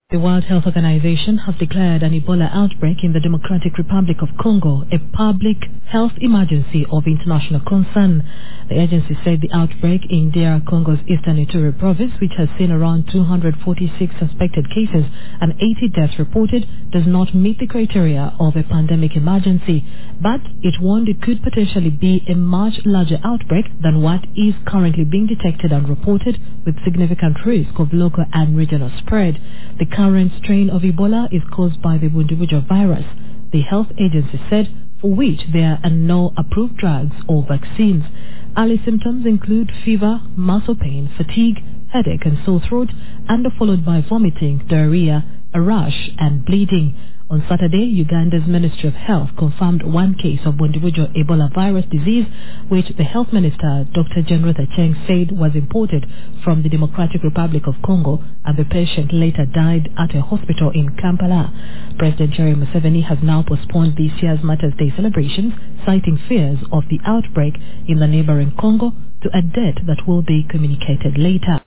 The World Health Organization has declared an Ebola outbreak in the Democratic Republic of Congo a public health emergency of international concern. The agency said the outbreak in DR Congo's eastern Ituri province, which has seen around 246 suspected cases and 80 deaths reported, does not meet the criteria of a pandemic emergency, but it warned it could potentially be a much larger outbreak than what is currently being detected and reported, with significant risk of local and regional spread. The current strain of Ebola is caused by the Bundibugyo virus, the health agency said, for which there are no approved drugs or vaccines. Early symptoms include fever, muscle pain, fatigue, headache and sore throat, and are followed by vomiting, diarrhea, a rash and bleeding. On Saturday, Uganda's Ministry of Health confirmed one case of Bundibugyo Ebola virus disease, which the Health Minister, Dr. Jenrutha Cheng, said was imported from the Democratic Republic of Congo, and the patient later died at a hospital in Kampala. President Yoweri Museveni has now postponed this year's Mother's Day celebrations, citing fears of the outbreak in the neighboring Congo to a date that will be communicated later.